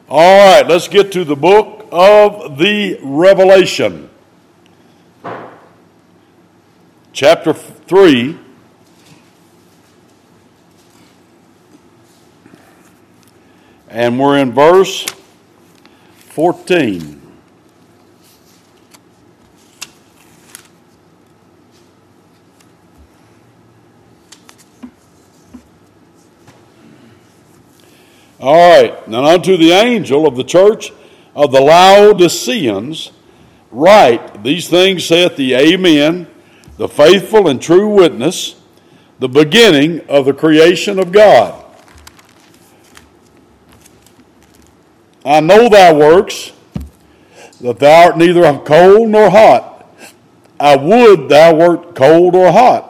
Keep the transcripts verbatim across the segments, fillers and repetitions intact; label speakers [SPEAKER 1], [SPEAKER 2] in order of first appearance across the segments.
[SPEAKER 1] All right, let's get to the book of the Revelation. Chapter three. And we're in verse fourteen. All right, now unto the angel of the church of the Laodiceans write, these things saith the Amen, the faithful and true witness, the beginning of the creation of God. I know thy works, that thou art neither cold nor hot. I would thou wert cold or hot.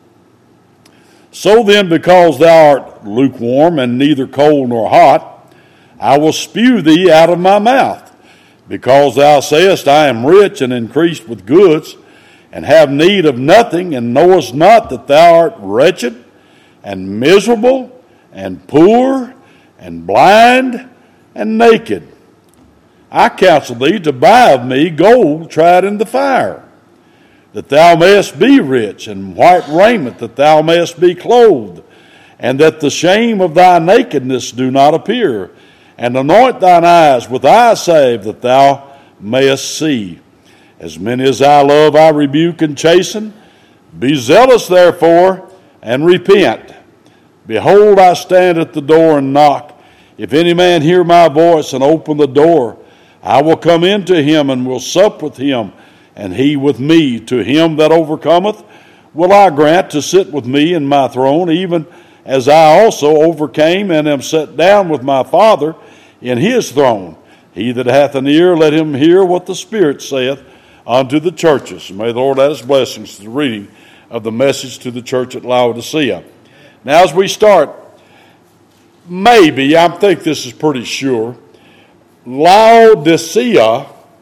[SPEAKER 1] So then, because thou art lukewarm and neither cold nor hot, I will spew thee out of my mouth. Because thou sayest, I am rich and increased with goods, and have need of nothing, and knowest not that thou art wretched, and miserable, and poor, and blind, and naked. I counsel thee to buy of me gold tried in the fire, that thou mayest be rich, and white raiment, that thou mayest be clothed, and that the shame of thy nakedness do not appear, and anoint thine eyes with eye salve, that thou mayest see. As many as I love, I rebuke and chasten. Be zealous, therefore, and repent. Behold, I stand at the door and knock. If any man hear my voice and open the door, I will come into him and will sup with him, and he with me. To him that overcometh will I grant to sit with me in my throne, even as I also overcame and am set down with my Father in his throne. He that hath an ear, let him hear what the Spirit saith unto the churches. May the Lord add his blessings to the reading of the message to the church at Laodicea. Now as we start, maybe, I think this is pretty sure, Laodicea,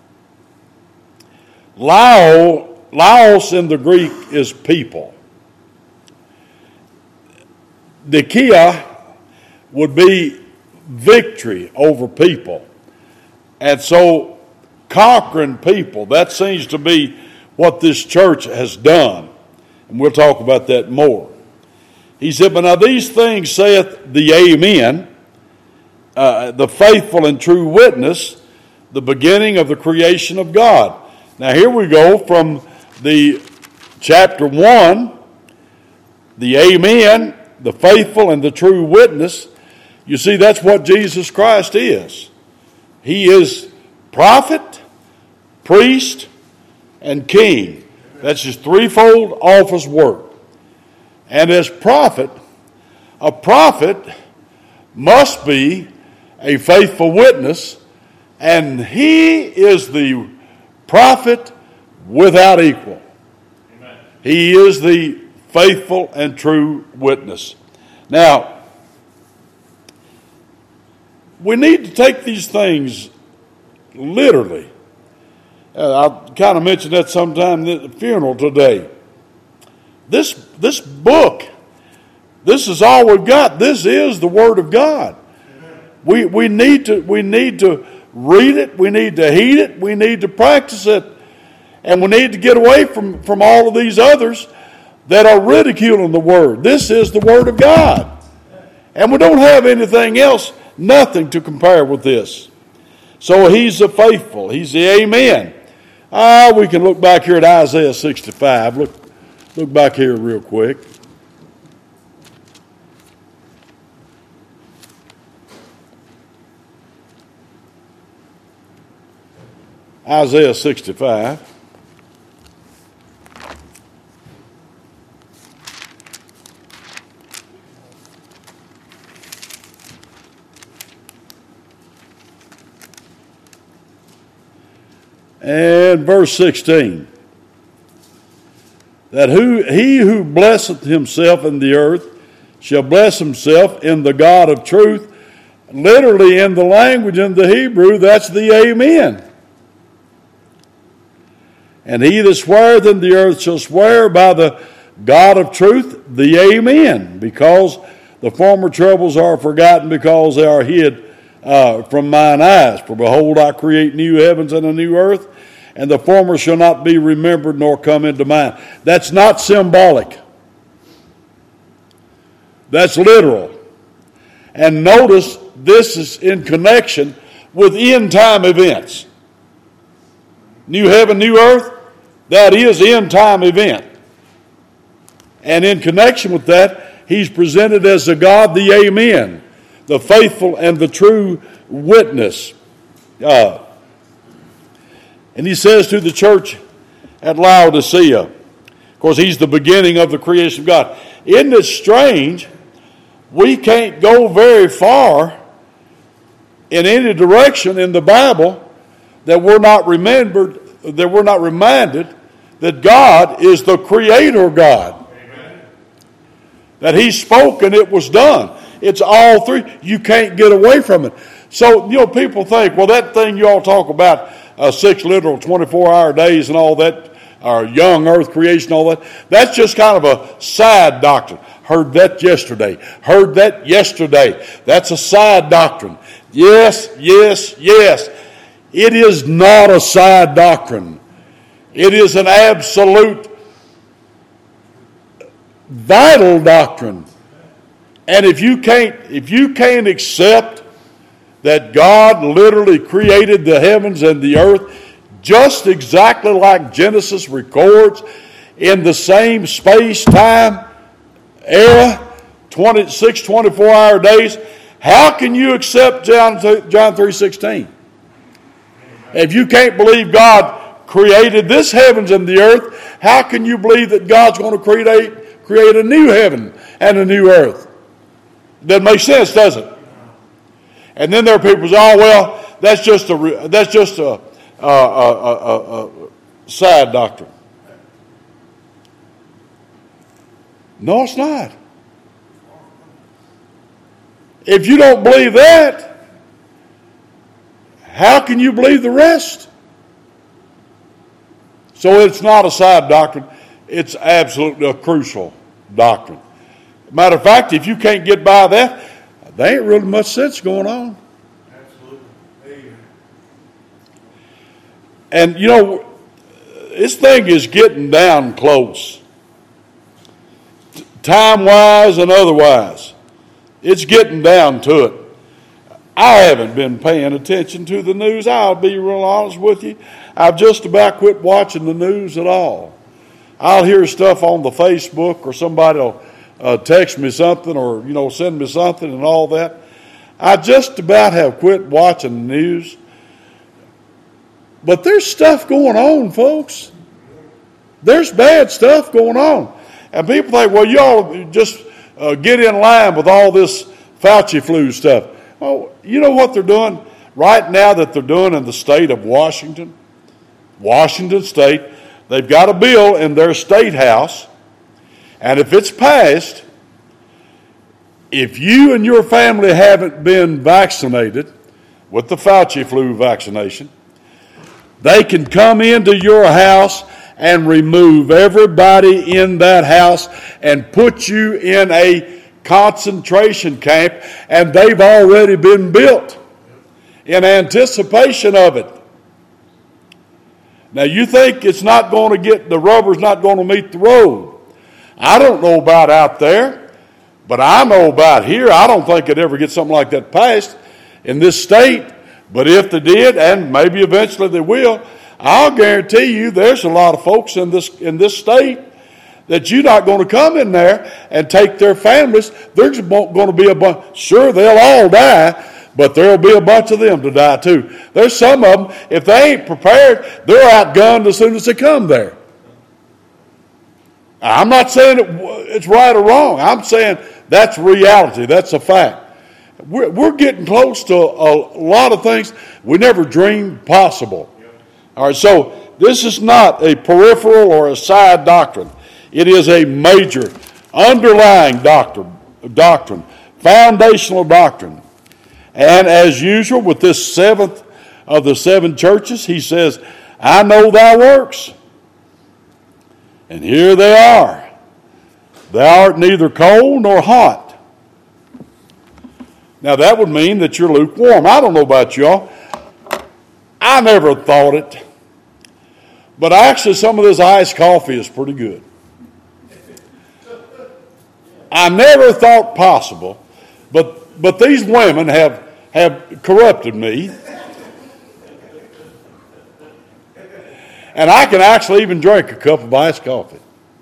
[SPEAKER 1] Lao, Laos in the Greek is people. Dikia would be victory over people. And so conquering people, that seems to be what this church has done. And we'll talk about that more. He said, but now these things saith the Amen, uh, the faithful and true witness, the beginning of the creation of God. Now here we go from the chapter one, the Amen, the faithful and the true witness. You see, that's what Jesus Christ is. He is prophet, priest, and king. That's his threefold office work. And as prophet, a prophet must be a faithful witness, and he is the prophet without equal. Amen. He is the faithful and true witness. Now, we need to take these things literally. Uh, I kind of mentioned that sometime at the funeral today. This, this book, this is all we've got. This is the Word of God. We, we, need to, we need to read it. We need to heed it. We need to practice it. And we need to get away from, from all of these others that are ridiculing the Word. This is the Word of God. And we don't have anything else, nothing to compare with this. So he's the faithful. He's the Amen. Ah, we can look back here at Isaiah sixty-five. Look, look back here real quick. Isaiah sixty-five. And verse sixteen. That who he who blesseth himself in the earth shall bless himself in the God of truth. Literally in the language, in the Hebrew, that's the Amen. And he that sweareth in the earth shall swear by the God of truth, the Amen, because the former troubles are forgotten, because they are hid uh, from mine eyes. For behold, I create new heavens and a new earth, and the former shall not be remembered nor come into mind. That's not symbolic. That's literal. And notice this is in connection with end time events. New heaven, new earth, that is end time event. And in connection with that, he's presented as the God, the Amen, the faithful and the true witness. Uh, and he says to the church at Laodicea, of course, he's the beginning of the creation of God. Isn't it strange? We can't go very far in any direction in the Bible that we're not remembered, that we're not reminded that God is the creator God. Amen. That he spoke and it was done. It's all three. You can't get away from it. So, you know, people think, well, that thing you all talk about, uh, six literal twenty-four hour days and all that, or young earth creation, all that, that's just kind of a side doctrine. Heard that yesterday. Heard that yesterday. That's a side doctrine. Yes, yes, yes. It is not a side doctrine. It is an absolute vital doctrine. And if you can't, if you can't accept that God literally created the heavens and the earth just exactly like Genesis records in the same space-time era, twenty-six twenty-four hour days, how can you accept John, John three sixteen? If you can't believe God created this heavens and the earth, how can you believe that God's going to create, create a new heaven and a new earth? Doesn't make sense, does it? And then there are people who say, oh, well, that's just a, that's just a, a, a, a, a side doctrine. No, it's not. If you don't believe that, how can you believe the rest? So it's not a side doctrine. It's absolutely a crucial doctrine. Matter of fact, if you can't get by that, there ain't really much sense going on.
[SPEAKER 2] Absolutely. Amen.
[SPEAKER 1] And, you know, this thing is getting down close. Time-wise and otherwise. It's getting down to it. I haven't been paying attention to the news. I'll be real honest with you. I've just about quit watching the news at all. I'll hear stuff on the Facebook or somebody will uh, text me something or, you know, send me something and all that. I just about have quit watching the news. But there's stuff going on, folks. There's bad stuff going on. And people think, well, y'all just uh, get in line with all this Fauci flu stuff. Oh, you know what they're doing right now that they're doing in the state of Washington? Washington State, they've got a bill in their state house, and if it's passed, if you and your family haven't been vaccinated with the Fauci flu vaccination, they can come into your house and remove everybody in that house and put you in a concentration camp, and they've already been built in anticipation of it. Now, you think it's not going to get, the rubber's not going to meet the road. I don't know about out there, but I know about here. I don't think it'd ever get something like that passed in this state. But if they did, and maybe eventually they will, I'll guarantee you there's a lot of folks in this in this state that you're not going to come in there and take their families. There's going to be a bunch. Sure, they'll all die, but there'll be a bunch of them to die too. There's some of them, if they ain't prepared, they're outgunned as soon as they come there. I'm not saying it's right or wrong. I'm saying that's reality. That's a fact. We're, we're getting close to a lot of things we never dreamed possible. All right, so this is not a peripheral or a side doctrine. It is a major underlying doctrine, doctrine, foundational doctrine. And as usual with this seventh of the seven churches, he says, I know thy works. And here they are. Thou art neither cold nor hot. Now, that would mean that you're lukewarm. I don't know about y'all. I never thought it. But actually, some of this iced coffee is pretty good. I never thought possible. But but these women have, have corrupted me. And I can actually even drink a cup of iced coffee.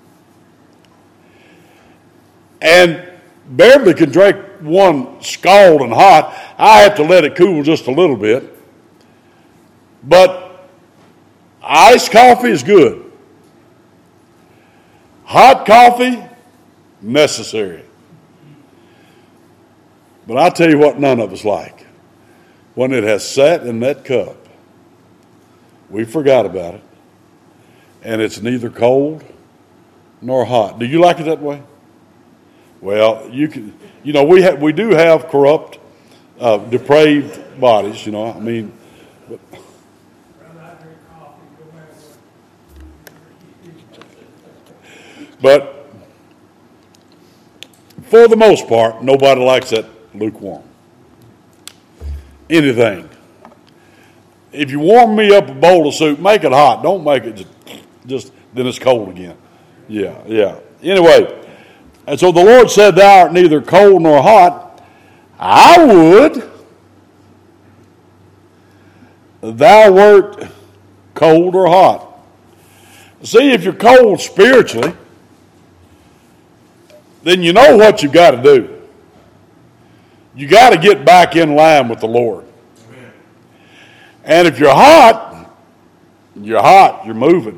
[SPEAKER 1] And Beverly can drink one scalding hot. I have to let it cool just a little bit. But iced coffee is good. Hot coffee, necessary. But I tell you what none of us like. When it has sat in that cup, we forgot about it. And it's neither cold nor hot. Do you like it that way? Well, you can. You know, we have, we do have corrupt, uh, depraved bodies. You know, I mean. But, but for the most part, nobody likes that lukewarm. Anything. If you warm me up a bowl of soup, make it hot. Don't make it just, just then it's cold again. Yeah, yeah. Anyway. And so the Lord said, thou art neither cold nor hot. I would. Thou wert cold or hot. See, if you're cold spiritually, then you know what you got to do. You got to get back in line with the Lord. Amen. And if you're hot, you're hot, you're moving.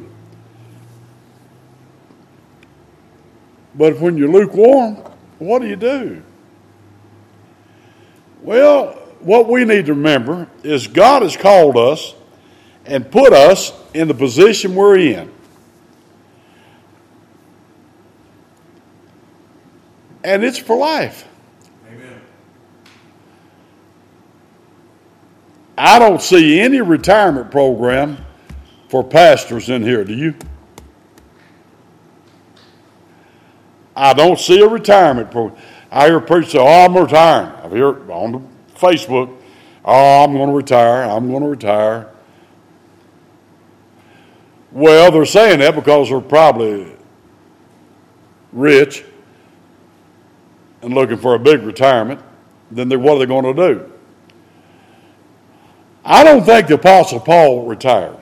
[SPEAKER 1] But when you're lukewarm, what do you do? Well, what we need to remember is God has called us and put us in the position we're in. And it's for life.
[SPEAKER 2] Amen.
[SPEAKER 1] I don't see any retirement program for pastors in here, do you? I don't see a retirement program. I hear preachers say, oh, I'm retiring. I hear on Facebook, oh, I'm going to retire. I'm going to retire. Well, they're saying that because they're probably rich and looking for a big retirement. Then they, what are they going to do? I don't think the Apostle Paul retired.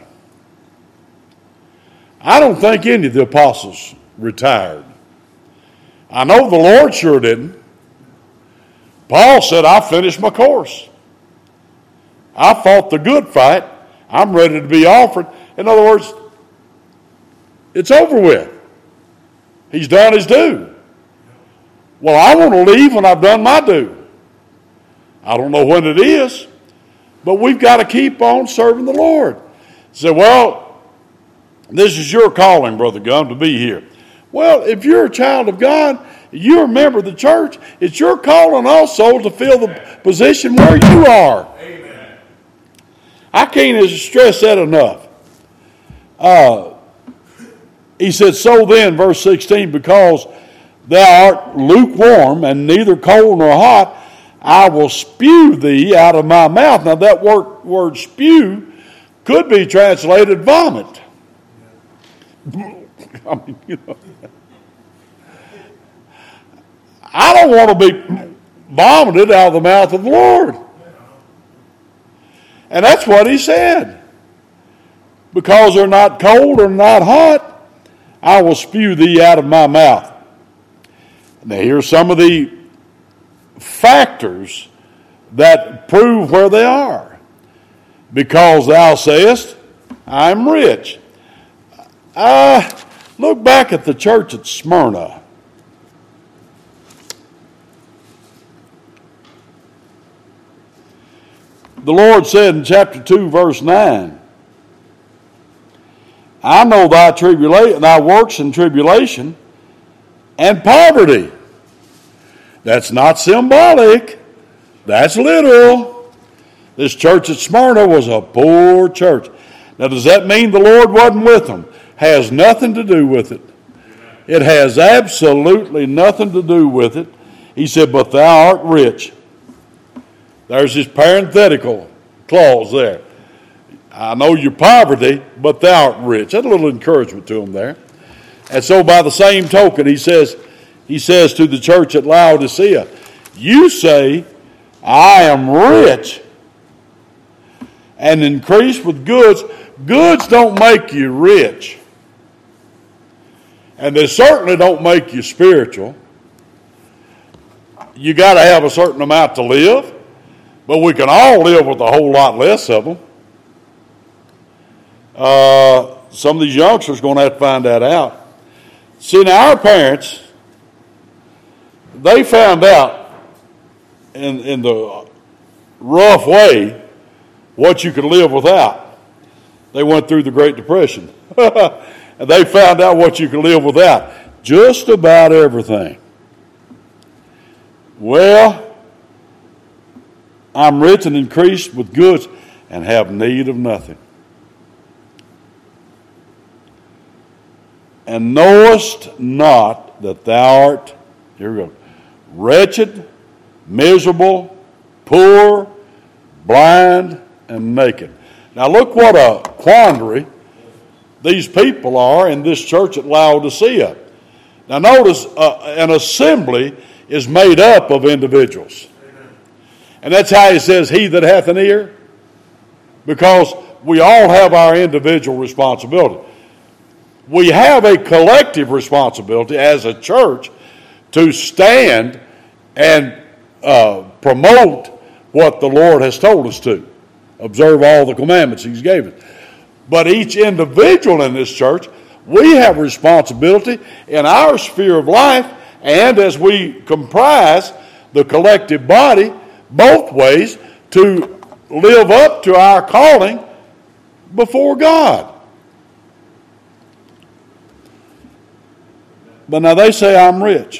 [SPEAKER 1] I don't think any of the apostles retired. I know the Lord sure didn't. Paul said, I finished my course. I fought the good fight. I'm ready to be offered. In other words, it's over with. He's done his due. Well, I want to leave when I've done my due. I don't know when it is, but we've got to keep on serving the Lord. Say, well, this is your calling, Brother Gum, to be here. Well, if you're a child of God, you're a member of the church, it's your calling also to fill the position where you are.
[SPEAKER 2] Amen.
[SPEAKER 1] I can't stress that enough. Uh, he said, so then, verse sixteen, because thou art lukewarm and neither cold nor hot, I will spew thee out of my mouth. Now that word, word spew could be translated vomit. I mean, you know, I don't want to be vomited out of the mouth of the Lord. And that's what he said. Because they're not cold or not hot, I will spew thee out of my mouth. Now here's some of the factors that prove where they are. Because thou sayest, I'm rich. Uh, look back at the church at Smyrna. The Lord said in chapter two, verse nine, I know thy tribulation, thy works and tribulation and poverty. That's not symbolic. That's literal. This church at Smyrna was a poor church. Now, does that mean the Lord wasn't with them? Has nothing to do with it. It has absolutely nothing to do with it. He said, but thou art rich. There's this parenthetical clause there. I know your poverty, but thou art rich. That's a little encouragement to him there. And so by the same token, he says, he says to the church at Laodicea, you say, I am rich and increased with goods. Goods don't make you rich. And they certainly don't make you spiritual. You got to have a certain amount to live, but we can all live with a whole lot less of them. Uh, some of these youngsters are going to have to find that out. See, now our parents, they found out in, in the rough way what you could live without. They went through the Great Depression. And they found out what you could live without. Just about everything. Well, I'm rich and increased with goods and have need of nothing. And knowest not that thou art, here we go, wretched, miserable, poor, blind, and naked. Now look what a quandary these people are in this church at Laodicea. Now notice uh, an assembly is made up of individuals. And that's how he says, he that hath an ear. Because we all have our individual responsibility. We have a collective responsibility as a church to stand and uh, promote what the Lord has told us to. Observe all the commandments he's given. But each individual in this church, we have responsibility in our sphere of life, and as we comprise the collective body, both ways, to live up to our calling before God. But now they say I'm rich.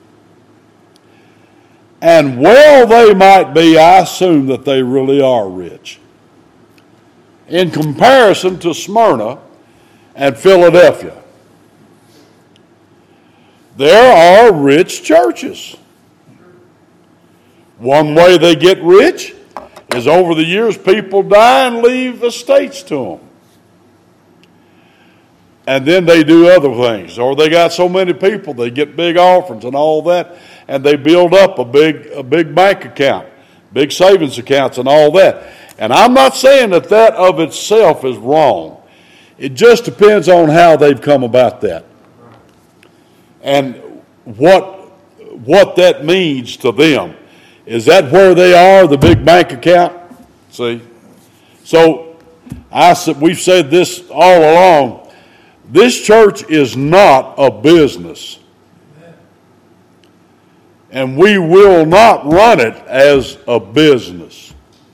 [SPEAKER 1] And well they might be, I assume that they really are rich. In comparison to Smyrna and Philadelphia. There are rich churches. One way they get rich is over the years people die and leave estates to them. And then they do other things. Or they got so many people, they get big offerings and all that, and they build up a big, a big bank account, big savings accounts and all that. And I'm not saying that that of itself is wrong. It just depends on how they've come about that. And what, what that means to them. Is that where they are, the big bank account? See? So I we've said this all along. This church is not a business. And we will not run it as a business.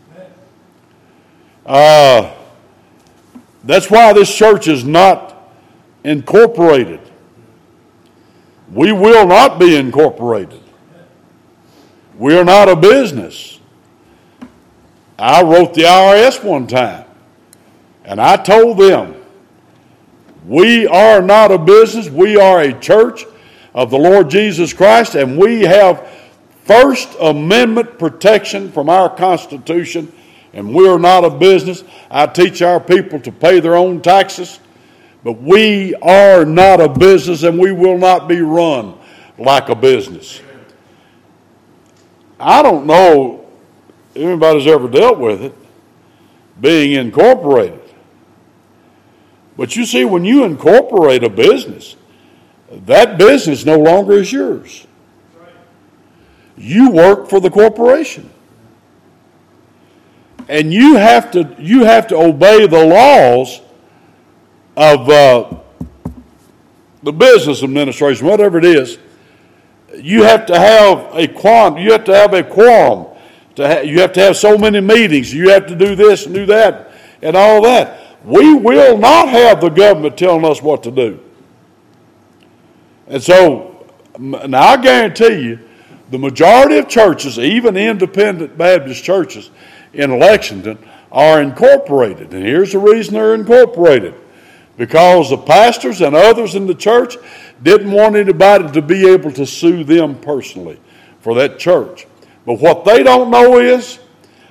[SPEAKER 1] Uh, that's why this church is not incorporated. We will not be incorporated. We are not a business. I wrote the I R S one time, and I told them, we are not a business. We are a church of the Lord Jesus Christ, and we have First Amendment protection from our Constitution, and we are not a business. I teach our people to pay their own taxes, but we are not a business, and we will not be run like a business. I don't know if anybody's ever dealt with it, being incorporated. But you see, when you incorporate a business, that business no longer is yours. You work for the corporation. And you have to, you have to obey the laws of uh, the business administration, whatever it is. You have to have a quorum. You have to have a quorum. To ha- you have to have so many meetings. You have to do this and do that and all that. We will not have the government telling us what to do. And so, now I guarantee you, the majority of churches, even independent Baptist churches in Lexington, are incorporated. And here's the reason they're incorporated. Because the pastors and others in the church didn't want anybody to be able to sue them personally for that church. But what they don't know is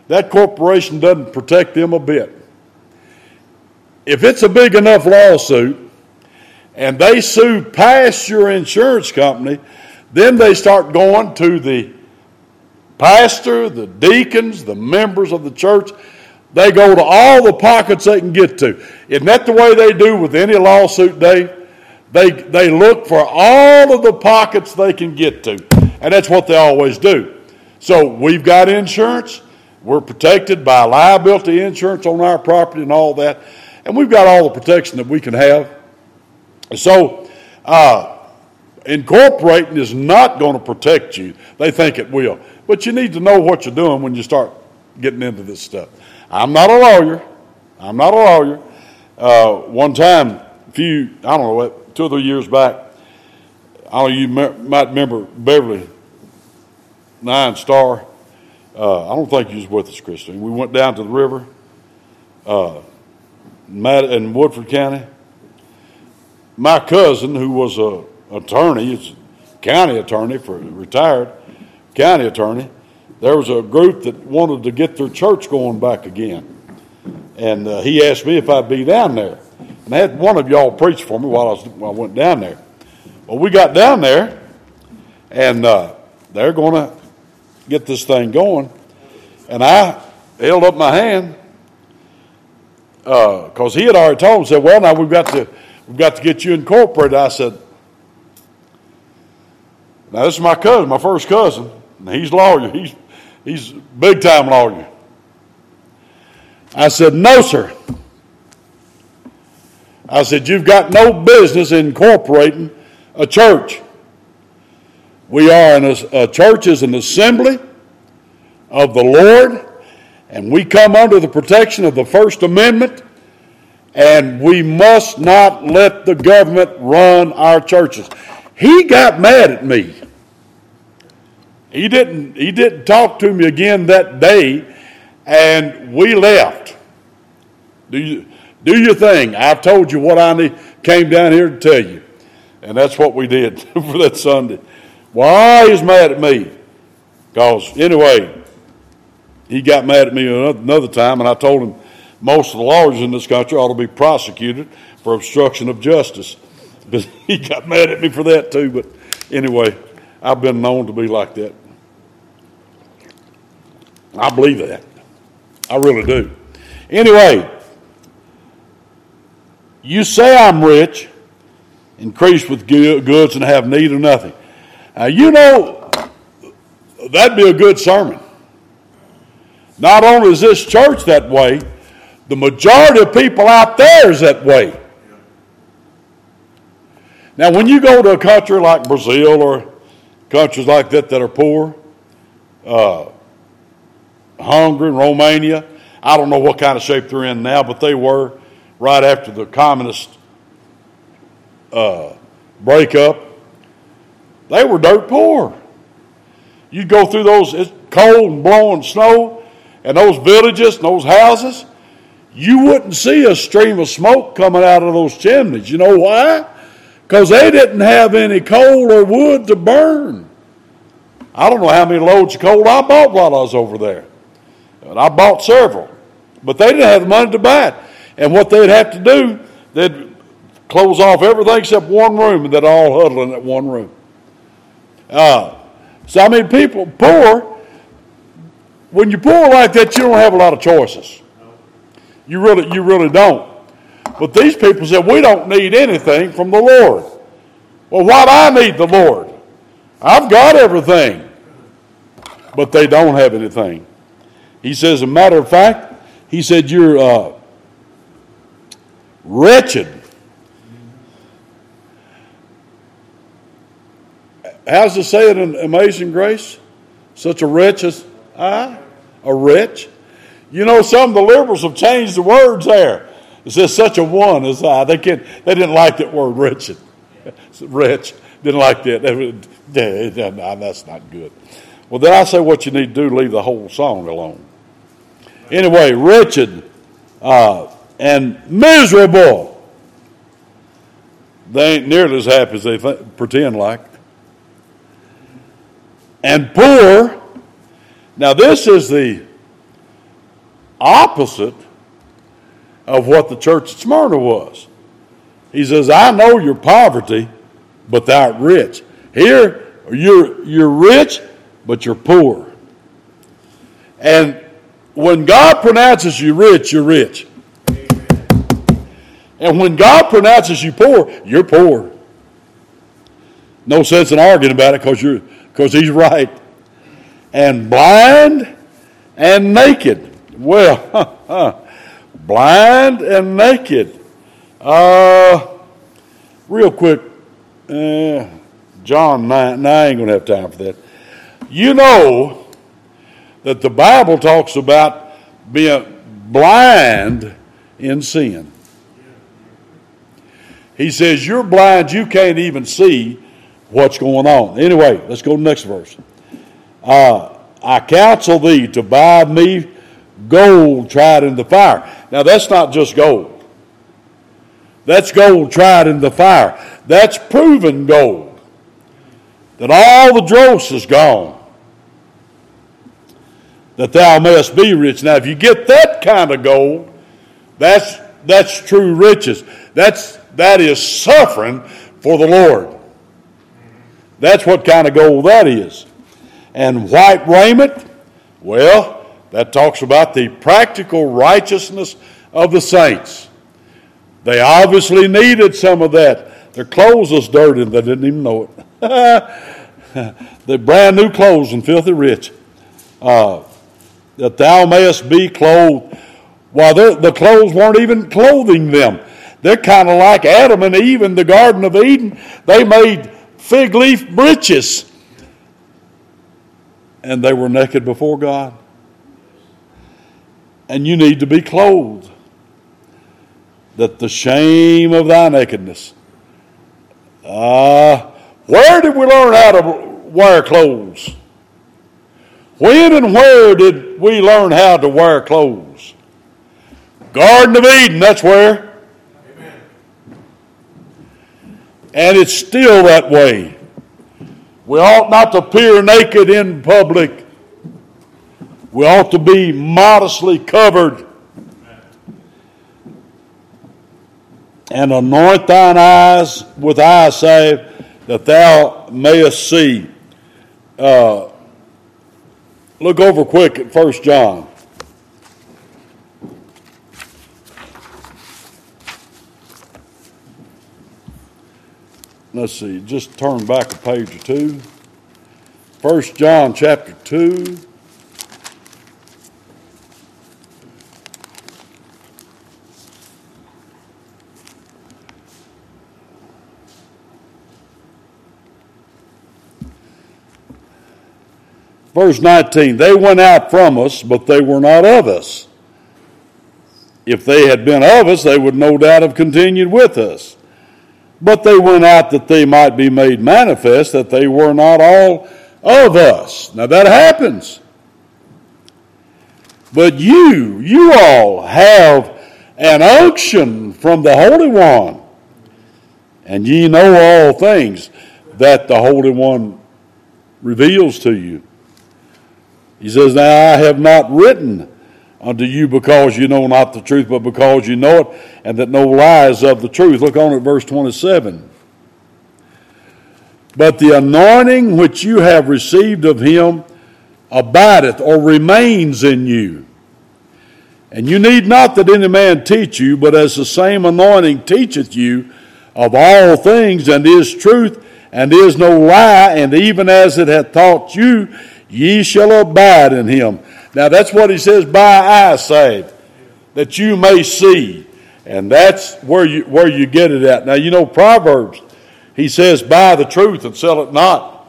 [SPEAKER 1] that corporation doesn't protect them a bit. If it's a big enough lawsuit and they sue past your insurance company, then they start going to the pastor, the deacons, the members of the church. They go to all the pockets they can get to. Isn't that the way they do with any lawsuit, Dave? They, they look for all of the pockets they can get to. And that's what they always do. So we've got insurance. We're protected by liability insurance on our property and all that. And we've got all the protection that we can have. So uh, incorporating is not going to protect you. They think it will. But you need to know what you're doing when you start getting into this stuff. I'm not a lawyer. I'm not a lawyer. Uh, one time, a few, I don't know what, two or three years back, I don't know, you might remember Beverly Nine Star. Uh, I don't think you was with us, Christine. We went down to the river uh, in Woodford County. My cousin, who was a attorney, is a county attorney for retired county attorney, there was a group that wanted to get their church going back again. And uh, he asked me if I'd be down there. And I had one of y'all preach for me while I, was, while I went down there. Well, we got down there, and uh, they're going to get this thing going. And I held up my hand because uh, he had already told him, said, well, now we've got to we've got to get you incorporated. I said, now this is my cousin, my first cousin. And he's a lawyer. He's, he's a big-time lawyer. I said, no, sir. I said, you've got no business incorporating a church. We are, in a, a church is an assembly of the Lord, and we come under the protection of the First Amendment, and we must not let the government run our churches. He got mad at me. He didn't, he didn't talk to me again that day, and we left. Do you, do your thing. I've told you what I need, came down here to tell you. And that's what we did for that Sunday. Why he's mad at me? Because, anyway, he got mad at me another time, and I told him most of the lawyers in this country ought to be prosecuted for obstruction of justice. But he got mad at me for that too. But anyway, I've been known to be like that. I believe that. I really do. Anyway, you say I'm rich, increased with goods, and have need of nothing. Now, you know, that'd be a good sermon. Not only is this church that way, the majority of people out there is that way. Now, when you go to a country like Brazil or countries like that that are poor, uh, Hungary, Romania, I don't know what kind of shape they're in now, but they were right after the communist uh, breakup. They were dirt poor. You'd go through those, it's cold and blowing snow, and those villages and those houses, you wouldn't see a stream of smoke coming out of those chimneys. You know why? Because they didn't have any coal or wood to burn. I don't know how many loads of coal I bought while I was over there. And I bought several. But they didn't have the money to buy it. And what they'd have to do, they'd close off everything except one room, and they'd all huddle in that one room. Uh, so, I mean, people, poor, when you're poor like that, you don't have a lot of choices. You really, you really don't. But these people said, we don't need anything from the Lord. Well, why do I need the Lord? I've got everything. But they don't have anything. He says, as a matter of fact, he said, you're uh, wretched. How's it say it in Amazing Grace? Such a wretch as I? A wretch? You know, some of the liberals have changed the words there. It says such a one as I. They can't, they didn't like that word wretched. Wretch. Didn't like that. That's not good. Well, then I say what you need to do, leave the whole song alone. Anyway, wretched uh, and miserable. They ain't nearly as happy as they th- pretend like. And poor. Now this is the opposite of what the church at Smyrna was. He says, I know your poverty, but thou art rich. Here, you're, you're rich, but you're poor. And when God pronounces you rich, you're rich. Amen. And when God pronounces you poor, you're poor. No sense in arguing about it because you're because he's right. And blind and naked. Well, blind and naked. Uh, real quick, uh, John nine, no, I ain't going to have time for that. You know that the Bible talks about being blind in sin. He says, you're blind, you can't even see what's going on. Anyway, let's go to the next verse. Uh, I counsel thee to buy me gold tried in the fire. Now, that's not just gold. That's gold tried in the fire. That's proven gold. That all the dross is gone. That thou mayest be rich. Now, if you get that kind of gold, that's that's true riches. That's that is suffering for the Lord. That's what kind of gold that is. And white raiment, well, that talks about the practical righteousness of the saints. They obviously needed some of that. Their clothes was dirty and they didn't even know it. They're brand new clothes and filthy rich. Uh, that thou mayest be clothed. Well, the clothes weren't even clothing them. They're kind of like Adam and Eve in the Garden of Eden. They made fig leaf breeches. And they were naked before God. And you need to be clothed. That the shame of thy nakedness. Uh, where did we learn how to wear clothes? When and where did we learn how to wear clothes? Garden of Eden, that's where. Amen. And it's still that way. We ought not to appear naked in public. We ought to be modestly covered. And anoint thine eyes with eye salve, that thou mayest see. Uh, look over quick at First John. Let's see, just turn back a page or two. First John chapter two. Verse nineteen, they went out from us, but they were not of us. If they had been of us, they would no doubt have continued with us. But they went out that they might be made manifest that they were not all of us. Now that happens. But you, you all have an unction from the Holy One. And ye know all things that the Holy One reveals to you. He says, now I have not written unto you because you know not the truth, but because you know it, and that no lie is of the truth. Look on at verse twenty-seven. But the anointing which you have received of him abideth or remains in you. And you need not that any man teach you, but as the same anointing teacheth you of all things, and is truth, and is no lie, and even as it hath taught you, ye shall abide in him. Now that's what he says, by eyesight, that you may see. And that's where you where you get it at. Now you know Proverbs, he says, buy the truth and sell it not.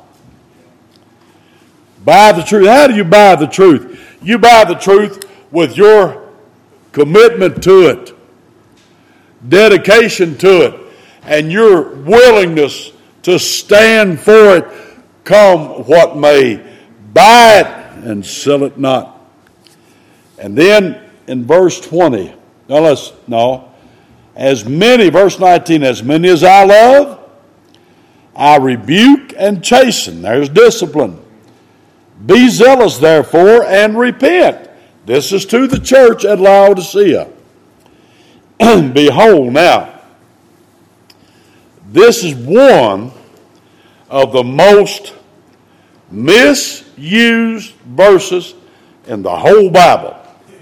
[SPEAKER 1] Buy the truth. How do you buy the truth? You buy the truth with your commitment to it, dedication to it, and your willingness to stand for it, come what may. Buy it and sell it not. And then in verse twenty, no, let's, no, as many, verse nineteen, as many as I love, I rebuke and chasten. There's discipline. Be zealous, therefore, and repent. This is to the church at Laodicea. Behold, now, this is one of the most misused verses in the whole Bible.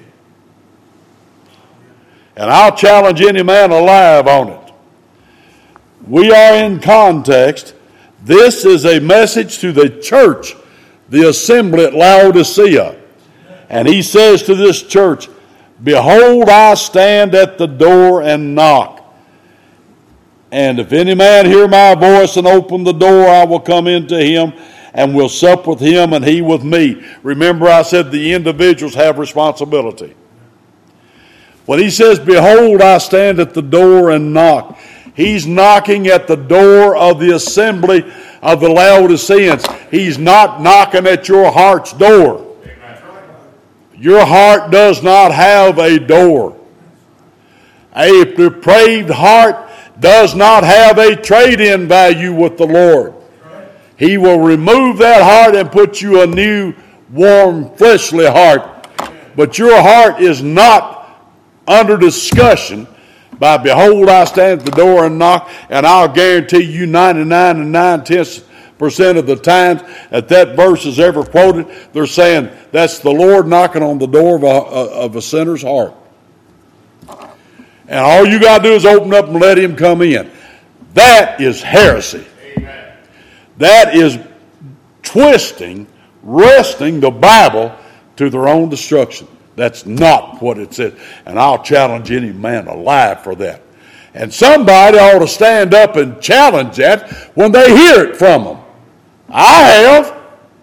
[SPEAKER 1] And I'll challenge any man alive on it. We are in context. This is a message to the church, the assembly at Laodicea. And he says to this church, behold, I stand at the door and knock. And if any man hear my voice and open the door, I will come into him and will sup with him and he with me. Remember, I said the individuals have responsibility. When he says, behold, I stand at the door and knock, he's knocking at the door of the assembly of the Laodiceans. He's not knocking at your heart's door. Your heart does not have a door. A depraved heart does not have a trade-in value with the Lord. He will remove that heart and put you a new, warm, fleshly heart. But your heart is not under discussion by, behold, I stand at the door and knock, and I'll guarantee you ninety-nine and nine-tenths percent of the times that that verse is ever quoted, they're saying that's the Lord knocking on the door of a, of a sinner's heart. And all you got to do is open up and let him come in. That is heresy. Amen. That is twisting, wresting the Bible to their own destruction. That's not what it says. And I'll challenge any man alive for that. And somebody ought to stand up and challenge that when they hear it from them. I have.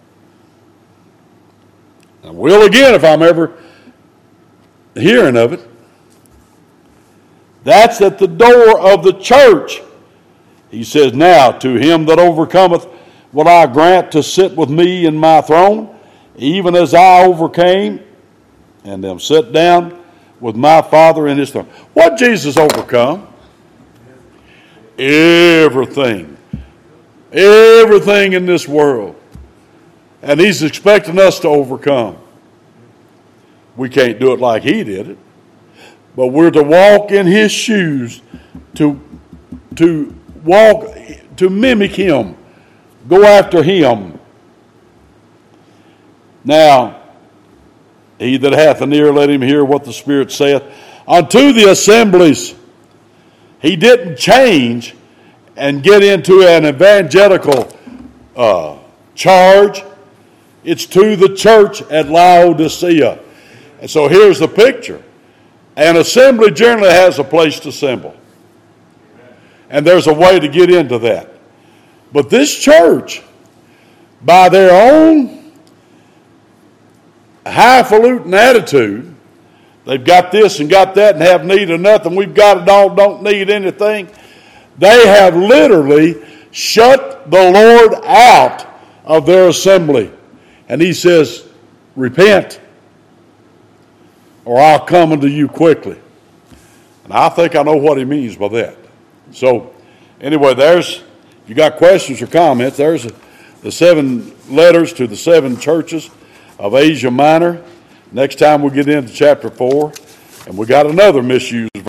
[SPEAKER 1] And will again if I'm ever hearing of it. That's at the door of the church. He says, now to him that overcometh will I grant to sit with me in my throne, even as I overcame and them sit down with my Father in his throne. What Jesus overcome? Everything. Everything in this world. And he's expecting us to overcome. We can't do it like he did it. But we're to walk in his shoes, to, to walk, to mimic him, go after him. Now, he that hath an ear, let him hear what the Spirit saith. Unto the assemblies, he didn't change and get into an evangelical uh, charge. It's to the church at Laodicea. And so here's the picture. An assembly generally has a place to assemble. And there's a way to get into that. But this church, by their own highfalutin attitude, they've got this and got that and have need of nothing. We've got it all, don't need anything. They have literally shut the Lord out of their assembly. And he says, repent, or I'll come unto you quickly. And I think I know what he means by that. So, anyway, there's, if you got questions or comments, there's the seven letters to the seven churches of Asia Minor. Next time we get into chapter four, and we got another misuse.